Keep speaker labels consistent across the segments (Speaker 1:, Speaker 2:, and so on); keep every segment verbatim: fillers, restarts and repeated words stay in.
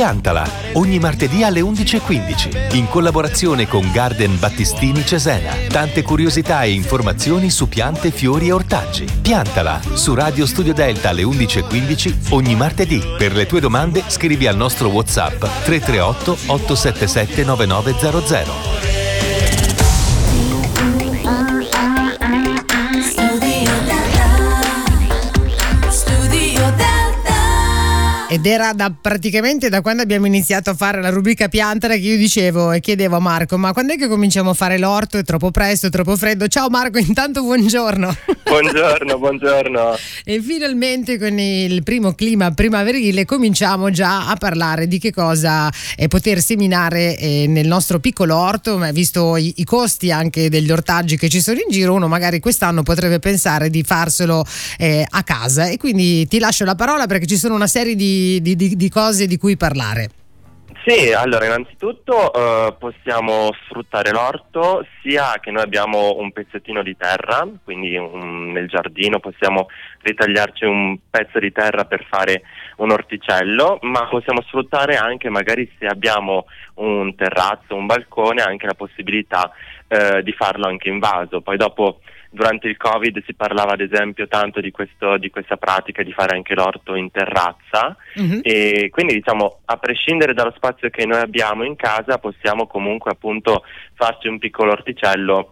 Speaker 1: Piantala, ogni martedì alle undici e quindici, in collaborazione con Garden Battistini Cesena. Tante curiosità e informazioni su piante, fiori e ortaggi. Piantala, su Radio Studio Delta alle undici e quindici, ogni martedì. Per le tue domande scrivi al nostro WhatsApp tre tre otto otto sette sette nove nove zero zero.
Speaker 2: Ed era da praticamente da quando abbiamo iniziato a fare la rubrica Piantala che io dicevo e chiedevo a Marco: ma quando è che cominciamo a fare l'orto? È troppo presto, è troppo freddo. Ciao Marco, intanto buongiorno.
Speaker 3: Buongiorno, buongiorno.
Speaker 2: E finalmente con il primo clima primaverile cominciamo già a parlare di che cosa è poter seminare eh, nel nostro piccolo orto, ma visto i, i costi anche degli ortaggi che ci sono in giro, uno magari quest'anno potrebbe pensare di farselo eh, a casa, e quindi ti lascio la parola perché ci sono una serie di Di, di, di cose di cui parlare.
Speaker 3: Sì, allora innanzitutto eh, possiamo sfruttare l'orto sia che noi abbiamo un pezzettino di terra, quindi un, nel giardino possiamo ritagliarci un pezzo di terra per fare un orticello, ma possiamo sfruttare anche, magari se abbiamo un terrazzo, un balcone, anche la possibilità eh, di farlo anche in vaso. Poi dopo, durante il Covid, si parlava ad esempio tanto di questo di questa pratica di fare anche l'orto in terrazza, mm-hmm. E quindi diciamo, a prescindere dallo spazio che noi abbiamo in casa, possiamo comunque appunto farci un piccolo orticello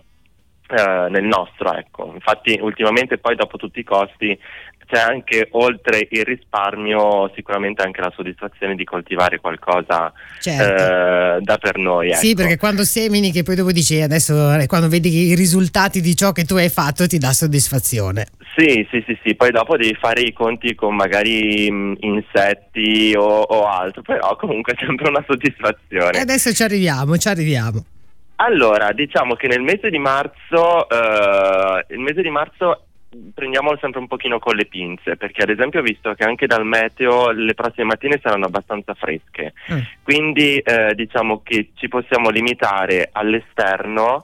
Speaker 3: eh, nel nostro, ecco. Infatti ultimamente poi, dopo tutti i costi, c'è anche, oltre il risparmio, sicuramente anche la soddisfazione di coltivare qualcosa, certo. eh, da per noi. Ecco.
Speaker 2: Sì, perché quando semini, che poi dopo dici adesso, quando vedi i risultati di ciò che tu hai fatto, ti dà soddisfazione.
Speaker 3: Sì, sì, sì, sì. Poi dopo devi fare i conti con magari mh, insetti o, o altro, però comunque è sempre una soddisfazione.
Speaker 2: E adesso ci arriviamo, ci arriviamo.
Speaker 3: Allora, diciamo che nel mese di marzo, eh, il mese di marzo prendiamolo sempre un pochino con le pinze, perché ad esempio ho visto che anche dal meteo le prossime mattine saranno abbastanza fresche, mm. quindi eh, diciamo che ci possiamo limitare all'esterno,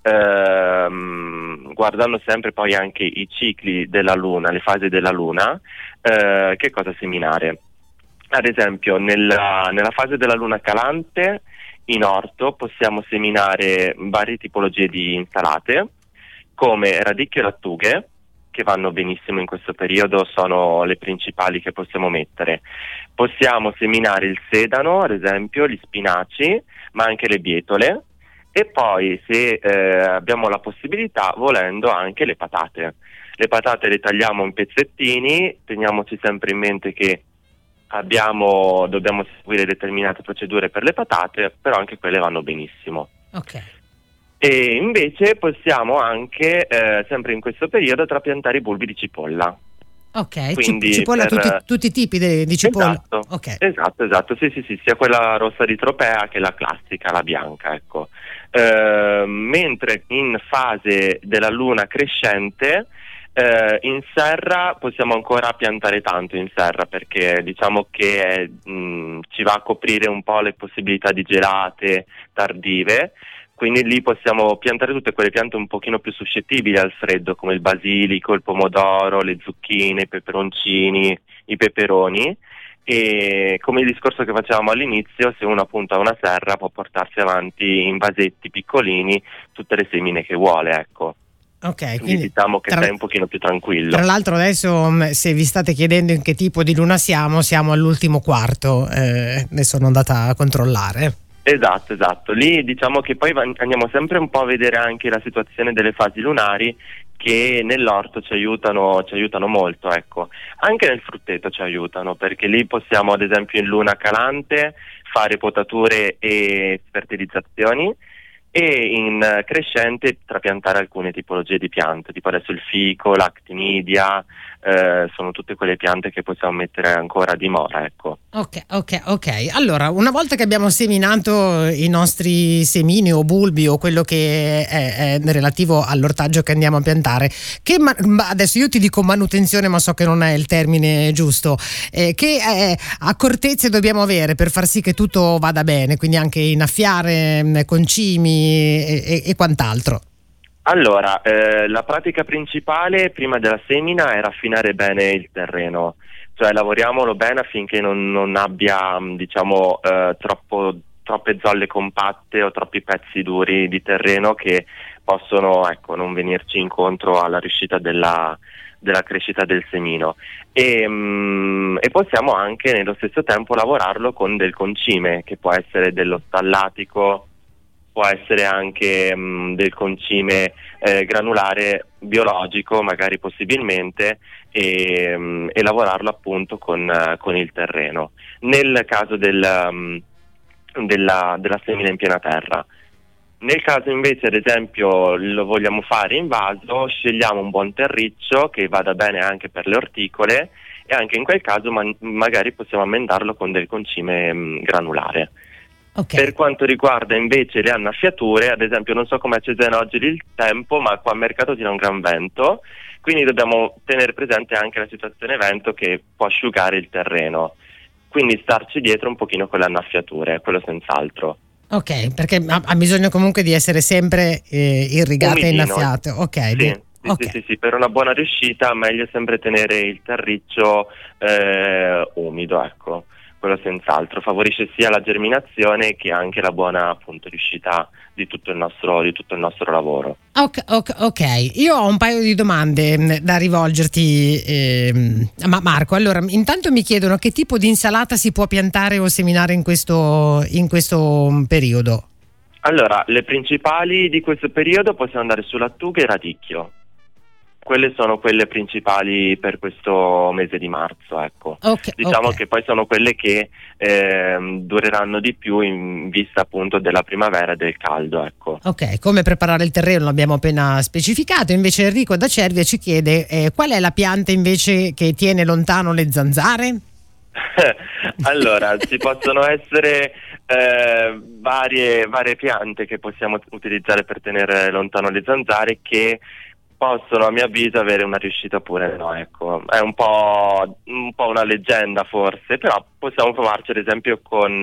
Speaker 3: ehm, guardando sempre poi anche i cicli della luna, le fasi della luna, eh, che cosa seminare. Ad esempio nella, nella fase della luna calante in orto possiamo seminare varie tipologie di insalate, come radicchio e lattughe, che vanno benissimo in questo periodo, sono le principali che possiamo mettere. Possiamo seminare il sedano, ad esempio, gli spinaci, ma anche le bietole, e poi, se eh, abbiamo la possibilità, volendo, anche le patate. Le patate le tagliamo in pezzettini, teniamoci sempre in mente che abbiamo, dobbiamo seguire determinate procedure per le patate, però anche quelle vanno benissimo.
Speaker 2: Ok.
Speaker 3: E invece possiamo anche, eh, sempre in questo periodo, trapiantare i bulbi di cipolla.
Speaker 2: Ok, Quindi cipolla, per... tutti, tutti i tipi di, di cipolla?
Speaker 3: Esatto,
Speaker 2: okay.
Speaker 3: esatto, esatto, sì, sì, sì, sia quella rossa di tropea che la classica, la bianca, ecco. Eh, mentre in fase della luna crescente, eh, in serra possiamo ancora piantare tanto in serra, perché diciamo che mh, ci va a coprire un po' le possibilità di gelate tardive. Quindi lì possiamo piantare tutte quelle piante un pochino più suscettibili al freddo, come il basilico, il pomodoro, le zucchine, i peperoncini, i peperoni, e come il discorso che facevamo all'inizio, se uno appunto ha una serra può portarsi avanti in vasetti piccolini tutte le semine che vuole, ecco.
Speaker 2: Ok,
Speaker 3: quindi,
Speaker 2: quindi
Speaker 3: diciamo che
Speaker 2: tra,
Speaker 3: sei un pochino più tranquillo.
Speaker 2: Tra l'altro adesso, se vi state chiedendo in che tipo di luna siamo, siamo all'ultimo quarto, eh, ne sono andata a controllare.
Speaker 3: Esatto, esatto. Lì diciamo che poi andiamo sempre un po' a vedere anche la situazione delle fasi lunari, che nell'orto ci aiutano, ci aiutano molto, ecco. Anche nel frutteto ci aiutano, perché lì possiamo, ad esempio, in luna calante fare potature e fertilizzazioni, e in crescente trapiantare alcune tipologie di piante, tipo adesso il fico, l'actinidia, eh, sono tutte quelle piante che possiamo mettere ancora a dimora, ecco.
Speaker 2: Ok, ok, ok. Allora, una volta che abbiamo seminato i nostri semini o bulbi o quello che è, è relativo all'ortaggio che andiamo a piantare, che ma, adesso io ti dico manutenzione, ma so che non è il termine giusto, eh, che eh, accortezze dobbiamo avere per far sì che tutto vada bene, quindi anche innaffiare, concimi e, e, e quant'altro?
Speaker 3: Allora, eh, la pratica principale prima della semina è raffinare bene il terreno. cioè lavoriamolo bene affinché non, non abbia diciamo eh, troppo, troppe zolle compatte o troppi pezzi duri di terreno che possono ecco non venirci incontro alla riuscita della, della crescita del semino. E, mh, e possiamo anche nello stesso tempo lavorarlo con del concime, che può essere dello stallatico, può essere anche mh, del concime eh, granulare biologico, magari possibilmente, e, mh, e lavorarlo appunto con, uh, con il terreno. Nel caso del, um, della, della semina in piena terra. Nel caso invece, ad esempio, lo vogliamo fare in vaso, scegliamo un buon terriccio che vada bene anche per le orticole, e anche in quel caso man- magari possiamo ammendarlo con del concime mh, granulare.
Speaker 2: Okay.
Speaker 3: Per quanto riguarda invece le annaffiature, ad esempio, non so come a Cesena oggi il tempo, ma qua a mercato tira un gran vento, quindi dobbiamo tenere presente anche la situazione vento che può asciugare il terreno, quindi starci dietro un pochino con le annaffiature, quello senz'altro.
Speaker 2: Ok, perché ha, ha bisogno comunque di essere sempre eh, irrigate e innaffiate. Ok,
Speaker 3: sì,
Speaker 2: di-
Speaker 3: sì,
Speaker 2: okay.
Speaker 3: sì, sì, sì, per una buona riuscita meglio sempre tenere il terriccio eh, umido, ecco. Quello senz'altro favorisce sia la germinazione che anche la buona appunto riuscita di tutto il nostro, di tutto il nostro lavoro.
Speaker 2: Ok, ok, ok. Io ho un paio di domande mh, da rivolgerti, ehm, ma Marco, allora intanto mi chiedono che tipo di insalata si può piantare o seminare in questo, in questo mh, periodo?
Speaker 3: Allora, le principali di questo periodo possiamo andare su lattuga e radicchio. Quelle sono quelle principali per questo mese di marzo, ecco.
Speaker 2: Okay,
Speaker 3: diciamo
Speaker 2: okay.
Speaker 3: che poi sono quelle che ehm, dureranno di più in vista appunto della primavera e del caldo, ecco.
Speaker 2: Ok, come preparare il terreno l'abbiamo appena specificato, invece Enrico da Cervia ci chiede eh, qual è la pianta invece che tiene lontano le zanzare?
Speaker 3: Allora, ci possono essere eh, varie, varie piante che possiamo utilizzare per tenere lontano le zanzare, che possono a mio avviso avere una riuscita pure no, ecco. È un po', un po' una leggenda forse, però possiamo provarci ad esempio con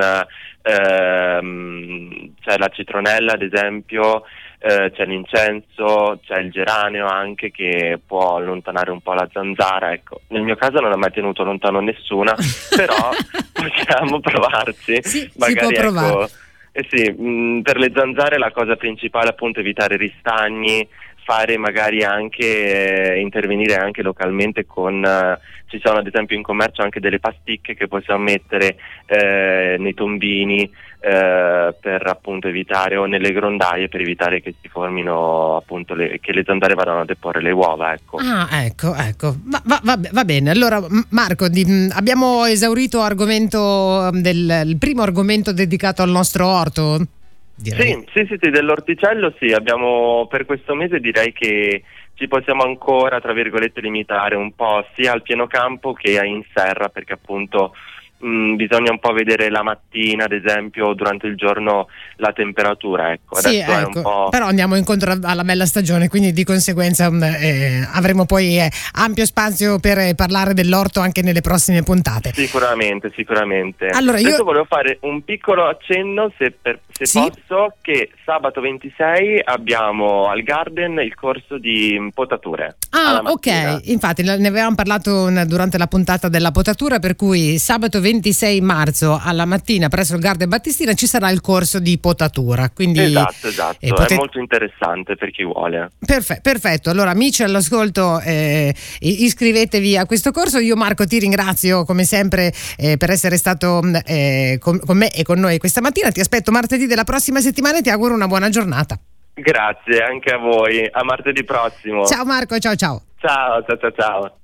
Speaker 3: ehm, c'è la citronella ad esempio, eh, c'è l'incenso, c'è il geranio anche che può allontanare un po' la zanzara, ecco. Nel mio caso non ha mai tenuto lontano nessuna, però possiamo provarci.
Speaker 2: Sì,
Speaker 3: magari,
Speaker 2: si può provare.
Speaker 3: Ecco, eh sì, mh, per le zanzare la cosa principale è appunto evitare ristagni, fare magari anche eh, intervenire anche localmente con eh, ci sono ad esempio in commercio anche delle pasticche che possiamo mettere eh, nei tombini eh, per appunto evitare, o nelle grondaie per evitare che si formino appunto le, che le zanzare vadano a deporre le uova, ecco.
Speaker 2: Ah, ecco, ecco. Va, va, va, va bene. Allora, M- Marco, di, mh, abbiamo esaurito argomento del il primo argomento dedicato al nostro orto? Direi.
Speaker 3: Sì, sì, sì, sì, dell'orticello sì, abbiamo per questo mese direi che ci possiamo ancora, tra virgolette, limitare un po' sia al pieno campo che in serra, perché appunto mh, bisogna un po' vedere la mattina, ad esempio, durante il giorno la temperatura, ecco.
Speaker 2: Sì,
Speaker 3: Adesso è
Speaker 2: ecco,
Speaker 3: un po'...
Speaker 2: però andiamo incontro alla bella stagione, quindi di conseguenza eh, avremo poi eh, ampio spazio per eh, parlare dell'orto anche nelle prossime puntate.
Speaker 3: Sicuramente, sicuramente.
Speaker 2: Allora,
Speaker 3: Adesso
Speaker 2: io
Speaker 3: volevo fare un piccolo accenno, se, per, se
Speaker 2: Sì?
Speaker 3: posso, che sabato ventisei abbiamo al Garden il corso di potature.
Speaker 2: Ah,
Speaker 3: alla mattina.
Speaker 2: ok, infatti ne avevamo parlato n- durante la puntata della potatura, per cui sabato ventisei marzo alla mattina presso il Garden Battistina ci sarà il corso di potatura. Quindi,
Speaker 3: Esatto, esatto,
Speaker 2: eh, pote-
Speaker 3: è molto interessante per chi vuole.
Speaker 2: Perfe- perfetto, allora amici all'ascolto, eh, i- iscrivetevi a questo corso. Io Marco ti ringrazio come sempre eh, per essere stato mh, eh, con, con me e con noi questa mattina. Ti aspetto martedì della prossima settimana e ti auguro una buona giornata.
Speaker 3: Grazie anche a voi, a martedì prossimo.
Speaker 2: Ciao Marco, ciao ciao.
Speaker 3: Ciao, ciao, ciao, ciao.